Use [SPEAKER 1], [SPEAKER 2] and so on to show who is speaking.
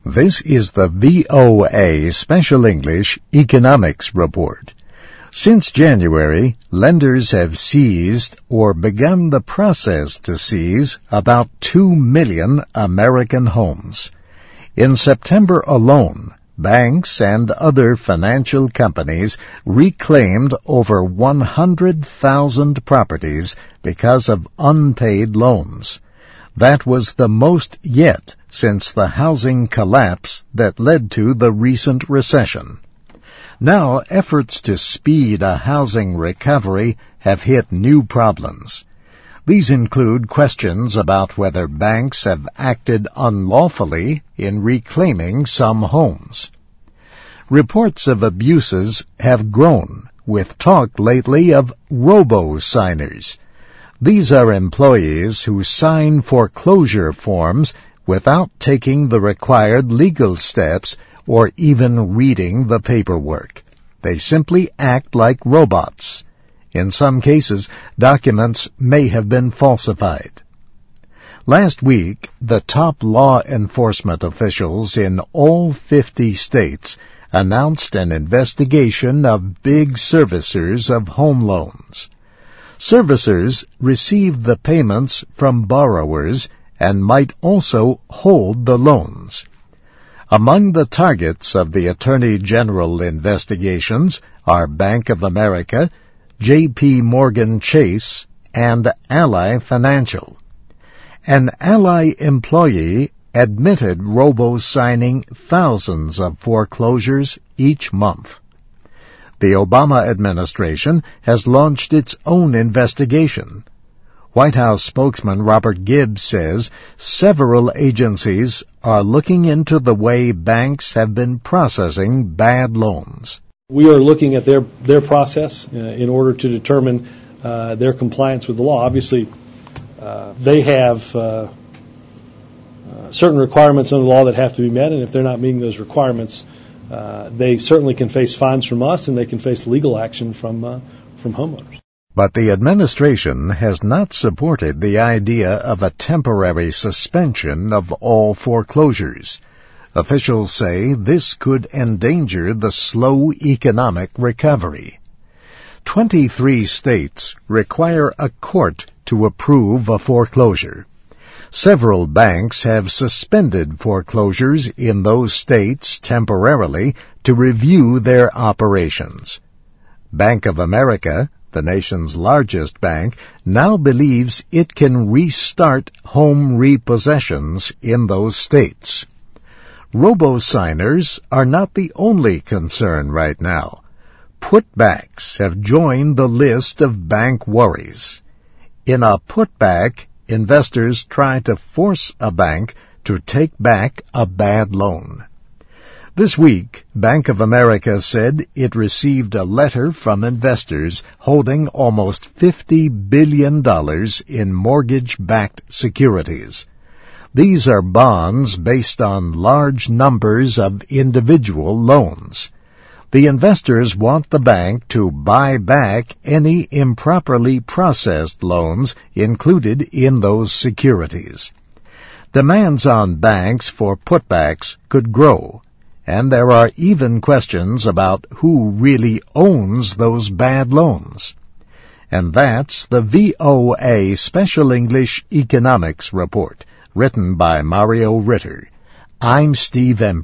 [SPEAKER 1] This is the VOA Special English Economics Report. Since January, lenders have seized or begun the process to seize about 2 million American homes. In September alone, banks and other financial companies reclaimed over 100,000 properties because of unpaid loans. That was the most yet since the housing collapse that led to the recent recession. Now, efforts to speed a housing recovery have hit new problems. These include questions about whether banks have acted unlawfully in reclaiming some homes. Reports of abuses have grown, with talk lately of robo-signers. These are employees who sign foreclosure forms without taking the required legal steps or even reading the paperwork. They simply act like robots. In some cases, documents may have been falsified. Last week, the top law enforcement officials in all 50 states announced an investigation of big servicers of home loans. Servicers receive the payments from borrowers and might also hold the loans. Among the targets of the Attorney General investigations are Bank of America, J.P. Morgan Chase, and Ally Financial. An Ally employee admitted robo-signing thousands of foreclosures each month. The Obama administration has launched its own investigation. White House spokesman Robert Gibbs says several agencies are looking into the way banks have been processing bad loans.
[SPEAKER 2] We are looking at their process in order to determine their compliance with the law. Obviously, they have certain requirements under the law that have to be met, and if they're not meeting those requirements, they certainly can face fines from us, and they can face legal action from homeowners.
[SPEAKER 1] But the administration has not supported the idea of a temporary suspension of all foreclosures. Officials say this could endanger the slow economic recovery. 23 states require a court to approve a foreclosure. Several banks have suspended foreclosures in those states temporarily to review their operations. Bank of America, the nation's largest bank, now believes it can restart home repossessions in those states. Robo-signers are not the only concern right now. Putbacks have joined the list of bank worries. In a putback, investors try to force a bank to take back a bad loan. This week, Bank of America said it received a letter from investors holding almost $50 billion in mortgage-backed securities. These are bonds based on large numbers of individual loans. The investors want the bank to buy back any improperly processed loans included in those securities. Demands on banks for putbacks could grow, and there are even questions about who really owns those bad loans. And that's the VOA Special English Economics Report, written by Mario Ritter. I'm Steve Ember.